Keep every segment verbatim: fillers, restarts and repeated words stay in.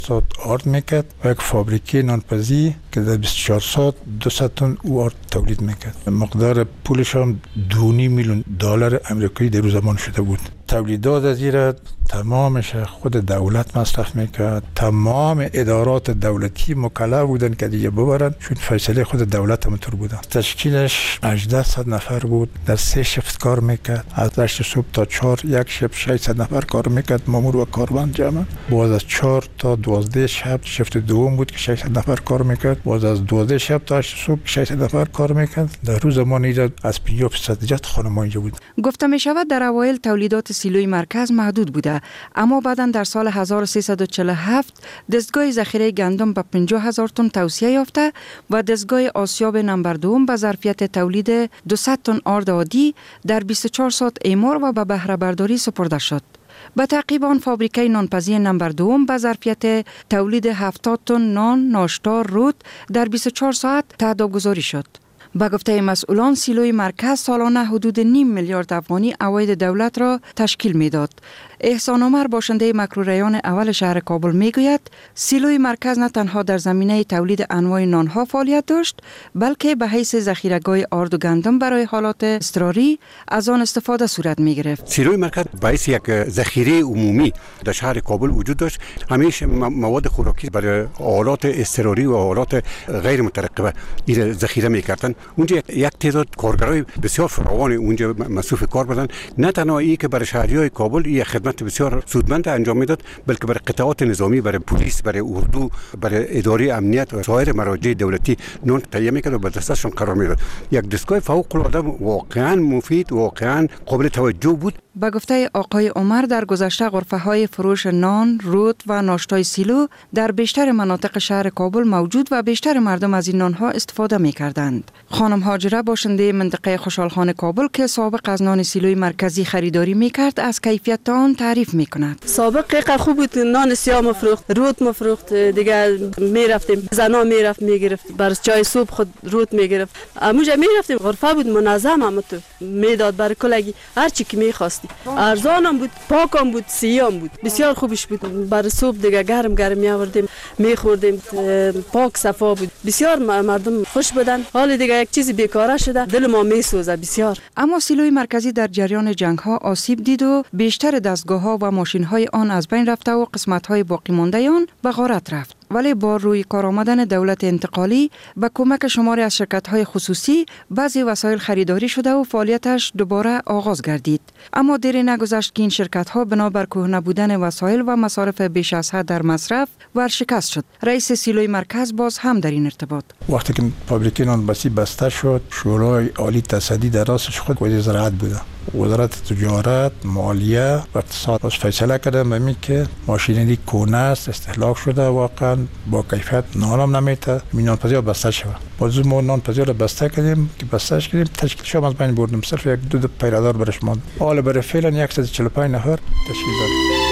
ساعت آرد میکرد و یک فابریکه نانپزی که در بیست و چهار ساعت دویست تن او آرد تولید میکرد. مقدار پولش هم دو میلیون دلار امریکایی در روز زمان شده بود. تولیدات از این تمامش خود دولت مصرف میکرد. تمام ادارات دولتی مکلف بودن که دیگه ببرن، چون فیصله خود دولت هم طور بودن. تشکیلش هجده صد نفر بود، در سه شفت کار میکرد. از هشت صبح تا چهار یک شب ششصد نفر کار میکرد، مامور و کارمند جمع. باز از چهار تا دوازده شب شفت دوم بود که ششصد نفر کار میکرد. باز از دوازده شب تا هشت صبح ششصد نفر کار میکرد. در روز زمان اینجا از پنجاه درصد جت خانم‌ها اینجا بود. گفته می شود در اوایل تولیدات سیلوی مرکز محدود بوده، اما بعداً در سال هزار و سیصد و چهل و هفت دستگاه ذخیره گندم به پنجاه هزار تن توسعه یافته و دستگاه آسیاب نمبر دوم به ظرفیت تولید دویست تن آرد عادی در بیست و چهار ساعت اعمار و به بهره برداری سپرده شد. به تعقیب آن فابریکه نانپزی نمبر دوم به ظرفیت تولید هفتاد تن نان، ناشتا، رود در بیست و چهار ساعت تهداب گذاری شد. با گفته مسئولان سیلوی مرکز سالانه حدود نیم میلیارد افغانی عواید دولت را تشکیل میداد. احسان عمر باشنده مکروریان اول شهر کابل میگوید سیلوی مرکز نه تنها در زمینه تولید انواع نانها فعالیت داشت، بلکه به حیث ذخیره‌گاه آرد و گندم برای حالات اضطراری از آن استفاده صورت میگرفت. سیلوی مرکز باعث یک ذخیره عمومی در شهر کابل وجود داشت. همیشه مواد خوراکی برای حالات اضطراری و حالات غیر مترقبه این ذخیره میکردن. اونجا یک تعداد کارگرای بسیار فراوان اونجا مصروف کار بودند. نه تنها ای که برای شهریای کابل یک خدمت بسیار سودمند انجام میداد، بلکه برای قطعات نظامی، برای پلیس، برای اردو، برای اداره امنیت و سایر مراجع دولتی نان تهیه میکرد و به دستشون قرار میداد. یک دستگاه فوق العاده واقعا مفید، واقعا قابل توجه بود. با گفته آقای عمر در گذشته غرفه‌های فروش نان، رود و ناشتای سیلو در بیشتر مناطق شهر کابل موجود و بیشتر مردم از این نانها استفاده می‌کردند. خانم هاجره باشنده منطقه خوشحالخان کابل که سابق از نان سیلوی مرکزی خریداری می‌کرد از کیفیت آن تعریف می‌کند. سابق خوب بود، نان سیاه مفروخت، رود مفروخت، دیگه می‌رفتیم زنا می‌رفت می‌گرفت، برای چای صبح خود رود می‌گرفت. اموجا می‌رفتیم غرفه بود منظم، هم تو میداد برای کلگی هر چی که می‌خواست. ارزانم بود، پاکم بود، سیام بود، بسیار خوبش بود. برای صبح دیگه گرم گرم می‌آوردیم می‌خوردیم، پاک صفا بود. بسیار مردم خوش بودن. حال دیگه یک چیزی بیکاره شده، دل ما می‌سوزه بسیار. اما سیلوی مرکزی در جریان جنگ‌ها آسیب دید و بیشتر دستگاه‌ها و ماشین‌های آن از بین رفته و قسمت‌های باقی مانده آن به غارت رفت. ولی با روی کار آمدن دولت انتقالی با کمک شماری از شرکت‌های خصوصی بعضی وسایل خریداری شده و فعالیتش دوباره آغاز گردید. اما دیری نگذشت که این شرکت‌ها بنابر کهنه بودن وسایل و مصارف بیش از حد در مصرف ورشکست شد. رئیس سیلوی مرکز باز هم در این ارتباط وقتی که فابریکه نانپزی بسته شد، شورای عالی تصدی در راستش خود وزیر زراعت بوده. وزارت تجارت، مالیه و اقتصاد باز فیصله کردن به این که ماشینری کهنه است، استهلاک شده، واقعا با کیفیت نانم نمیته، نانپزی ها بسته شود. باز ما نانپزی را بسته کردیم که بستهش کردیم، تشکیلش هم از بین بردیم. صرف یک دو, دو پیرادار برش ماند. حالا برای فعلا صد و چهل و پنج نفر تشکیل دادیم.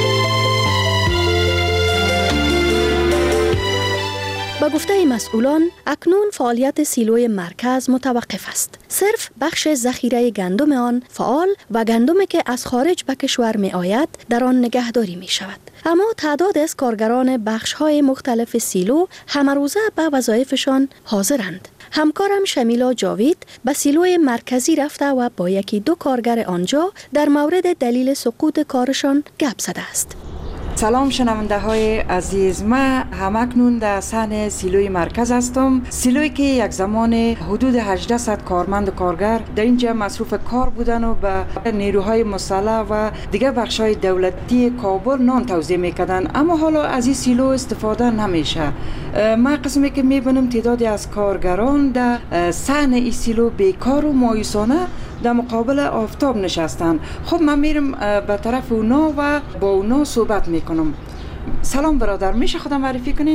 با گفته مسئولان اکنون فعالیت سیلوی مرکز متوقف است. صرف بخش ذخیره گندم آن فعال و گندمی که از خارج به کشور می آید در آن نگهداری می شود. اما تعداد از کارگران بخش های مختلف سیلو همه روزه به وظایفشان حاضرند. همکارم شمیلا جاوید به سیلوی مرکزی رفته و با یکی دو کارگر آنجا در مورد دلیل سقوط کارشان گپ زده است. سلام شنونده های عزیز، من همکنون در صحن سیلوی مرکز هستم. سیلوی که یک زمان حدود هجده صد کارمند و کارگر در اینجا مصروف کار بودن و به نیروهای مسلح و دیگه بخشای دولتی کابل نان توزیع میکردن، اما حالا از این سیلو استفاده نمیشه. من قسمی که میبینم تعدادی از کارگران در صحن این سیلو بیکار و مایوسانه در مقابل آفتاب نشستن. خب من میرم به طرف اونا و با اونا صحبت میکنم. سلام برادر، میشه خودم معرفی کنین؟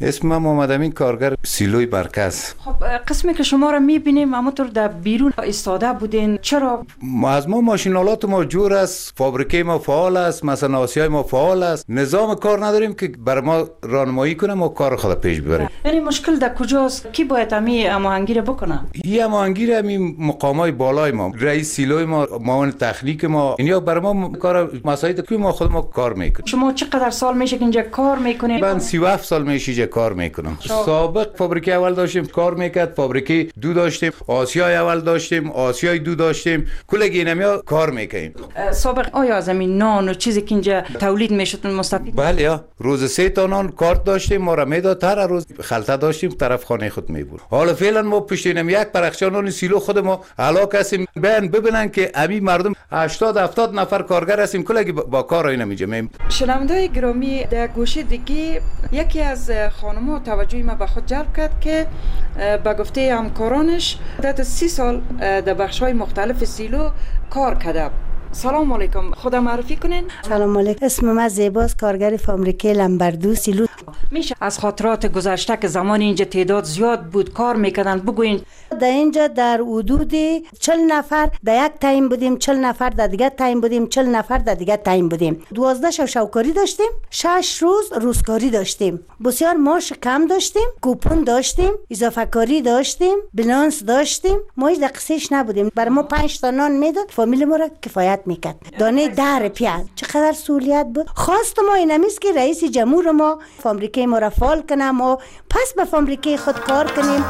اسم من محمد امین، کارگر سیلوی مرکز. خب قسمی که شما را میبینیم همونطور در بیرون ایستاده بودین، چرا؟ از ما ماشینالات ما جور است، فابریکه ما فعال است، مثلا آسیای ما فعال است، نظام کار نداریم که بر ما راهنمایی کنه ما کار خود پیش ببریم. یعنی مشکل در کجاست؟ کی باید امی هماهنگی را بکنه؟ این هماهنگی همین مقامای بالای ما، رئیس سیلوی ما، معاون تخنیک ما، اینا بر ما کار مسائل که ما خود ما کار میکنیم. شما چقدر سال میشه که اینجا کار میکنید؟ من سی و هفت سال میشه اینجا کار میکنم. سابق فابریکه اول داشتیم کار میکرد، فابریکه دو داشتیم، آسیای اول داشتیم، آسیای دو داشتیم، کل گینمیا کار میکنیم. سابق آیا از این نان و چیزی که اینجا تولید میشد مستفید؟ بله یا روز سه تا نان کارت داشتیم، ما را میداد، هر روز خلطه داشتیم طرف خانه خود میبرد. حالا فعلا ما پشتینم یک پرخچه نان سیلو خود ما علاقه هستیم بیان ببینن که امی مردم هشتاد هفتاد نفر کارگر هستیم کلی با کار اینا میجمیم. شنونده‌های گرامی، در گوشه دیگه یکی از خانم‌ها توجه ما به خود جلب کرد که به گفته همکارانش در سی سال در بخش‌های مختلف سیلو کار کرده. سلام علیکم، خدا معرفی کنین. سلام علیکم، اسم من زیباست، کارگر فابریکه لمبردو سیلو. میشه از خاطرات گذشته که زمان اینجا تعداد زیاد بود کار میکردن بگوین؟ در اینجا در حدود چهل نفر در یک تایم بودیم، چهل نفر در دیگه تایم بودیم، چهل نفر در دیگه تایم بودیم. دوازده شب شوکاری داشتیم، شش روز روزکاری داشتیم. بسیار معاش کم داشتیم، کوپن داشتیم، اضافه کاری داشتیم، بلانس داشتیم. ما هیچ دقیقش نبودیم. برای ما پنج تا نان میداد، فامیل ما را کفایت میکرد. دانه ده روپیه چقدر سهولیت بود. خواست ما اینمیست که رئیس جمهور ما فابریکه ما را فعال کنه، ما پس به فابریکه خود کار کنیم.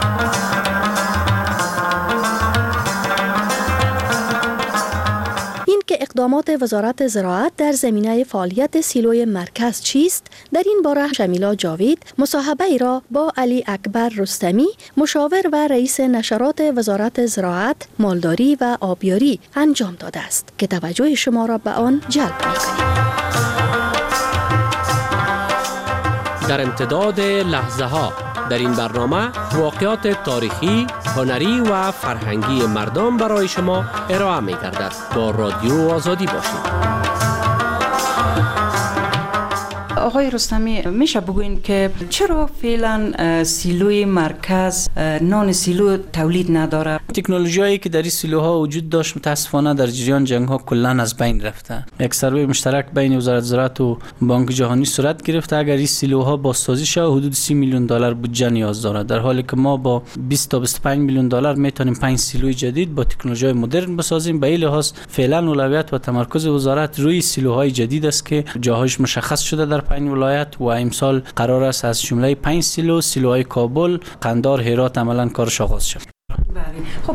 این که اقدامات وزارت زراعت در زمینه فعالیت سیلوی مرکز چیست؟ در این باره شمیلا جاوید مصاحبه ای را با علی اکبر رستمی، مشاور و رئیس نشرات وزارت زراعت، مالداری و آبیاری انجام داده است که توجه شما را به آن جلب می‌کنیم. در امتداد لحظه ها در این برنامه واقعات تاریخی، هنری و فرهنگی مردم برای شما ارائه می گردد. با رادیو آزادی باشید. آقای رستمی، میشه بگوین که چرا فعلا سیلوی مرکز نان سیلو تولید نداره؟ تکنولوژیایی که در این سیلوها وجود داشت متاسفانه در جریان جنگ ها کلا از بین رفته. یک سروی مشترک بین وزارت زراعت و بانک جهانی صورت گرفته. اگر این سیلوها بازسازی شه حدود سی میلیون دلار بودجه نیاز داره، در حالی که ما با بیست تا بیست و پنج میلیون دلار میتونیم پنج سیلوی جدید با تکنولوژی مدرن بسازیم. به این لحاظ فعلا اولویت و تمرکز وزارت روی سیلوهای جدید است که جاهایش مشخص شده در پنج ولایت و امسال قرار است از جمله پنج سیلو سیلوهای کابل، قندار، هرات عملا کارش آغاز شود. بله.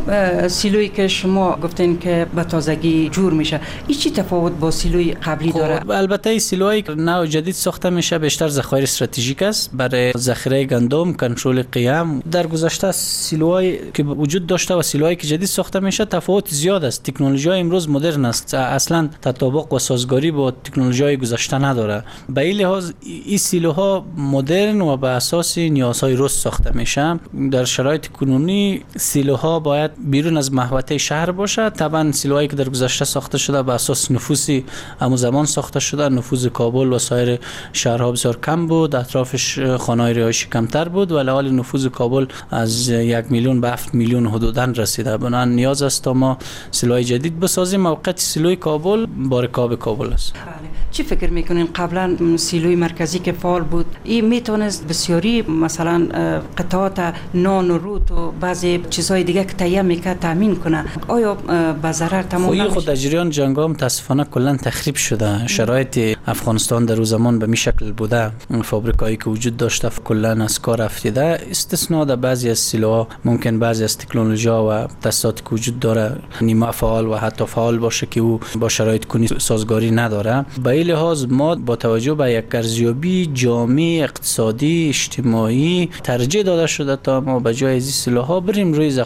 خب سیلویی که شما گفتین که به تازگی جور میشه، این چی تفاوت با سیلوی قبلی داره؟ خب البته این سیلوهای نو جدید ساخته میشه بیشتر ذخایر استراتژیک است برای ذخیره گندم، کنترل قیام. در گذشته سیلوهایی که وجود داشته و سیلوهایی که جدید ساخته میشه تفاوت زیاد است. تکنولوژی های امروز مدرن است، اصلا تطابق و سازگاری با تکنولوژی های گذشته نداره. به این لحاظ این سیلوها مدرن و بر اساس نیازهای روز ساخته میشه. در شرایط کنونی سیلوها باید بیرون از محوطه شهر باشه. طبعا سیلوهایی که در گذشته ساخته شده به اساس نفوسی همون زمان ساخته شده، نفوذ کابل و سایر شهرها بسیار کم بود، اطرافش خانه‌های رهایشی کمتر بود، ولی حال نفوذ کابل از یک میلیون به هفت میلیون حدوداً رسیده. بنابراین نیاز است تا ما سیلوهای جدید بسازیم. موقعیت سیلوی کابل با رکاب کابل است. چی فکر میکنین قبلا سیلوی مرکزی که فعال بود این میتونست بسیاری مثلا قطعات نان و روت و بعضی چیزهای دیگه که تهیه میکرد تامین کنه، آیا به ضرر تمام نمیشه؟ خود در جریان جنگ ها متاسفانه کلا تخریب شده. شرایط افغانستان در اون زمان به می شکل بوده، فابریکایی که وجود داشته کلا از کار افتاده. استثناء در بعضی از سیلوها ممکن بعضی از تکنولوژی و تاسیساتی که وجود داره نیمه فعال و حتی فعال باشه که او با شرایط کنی سازگاری نداره. به این لحاظ ما با توجه به یک ارزیابی جامع اقتصادی اجتماعی ترجیح داده شده تا ما به جای از سیلوها بریم روی ذخایر استراتژیک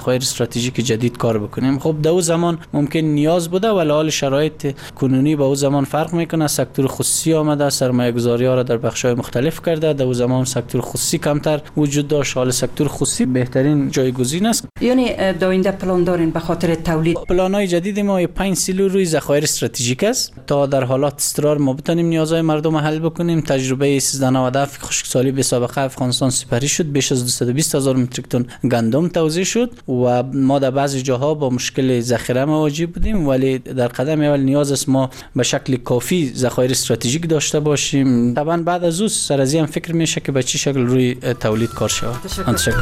استراتژیک جدید کار بکنیم. خب در اون زمان ممکن نیاز بوده ولی حال شرایط کنونی با اون زمان فرق میکنه. سکتور خصوصی آمده، سرمایه گذاری ها را در بخش‌های مختلف کرده. در اون زمان سکتور خصوصی کمتر وجود داشت، حال سکتور خصوصی بهترین جایگزین است. یعنی در آینده پلان دارین به خاطر تولید؟ پلان‌های جدید ما پنج سیلو روی ذخایر استراتژیک است تا در حالات اضطرار ما بتونیم نیازهای مردم حل بکنیم. تجربه سیزده نود و هفت خشکسالی به سابقه افغانستان سپری شد، بیش از دویست و بیست هزار متریک تن گندم توزیع شد و ما در بعضی جاها با مشکل ذخیره مواجه بودیم، ولی در قدم اول نیاز است ما به شکل کافی ذخایر استراتژیک داشته باشیم. طبعا بعد از اون سر از این فکر میشه که به چه شکل روی تولید کار شود. تشکر.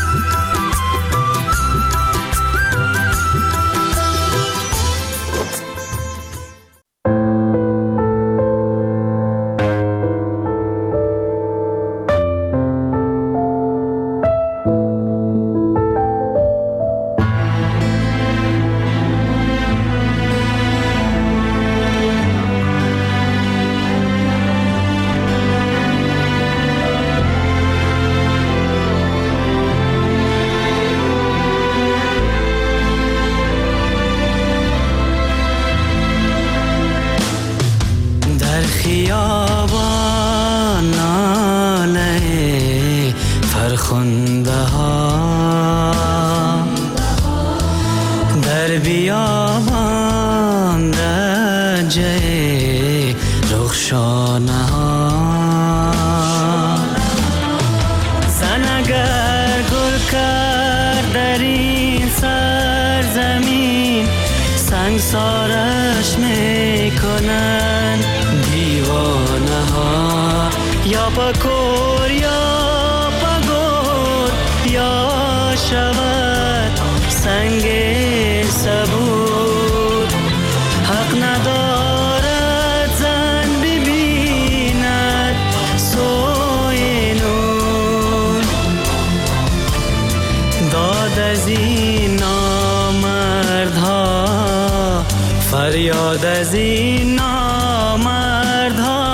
فریاد از این نامردها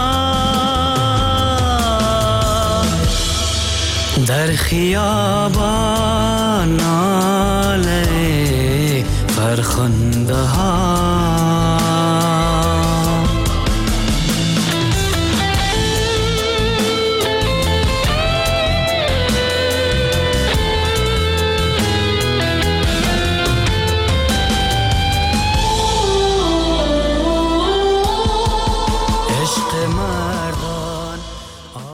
در خیابان ناله فرخنده ها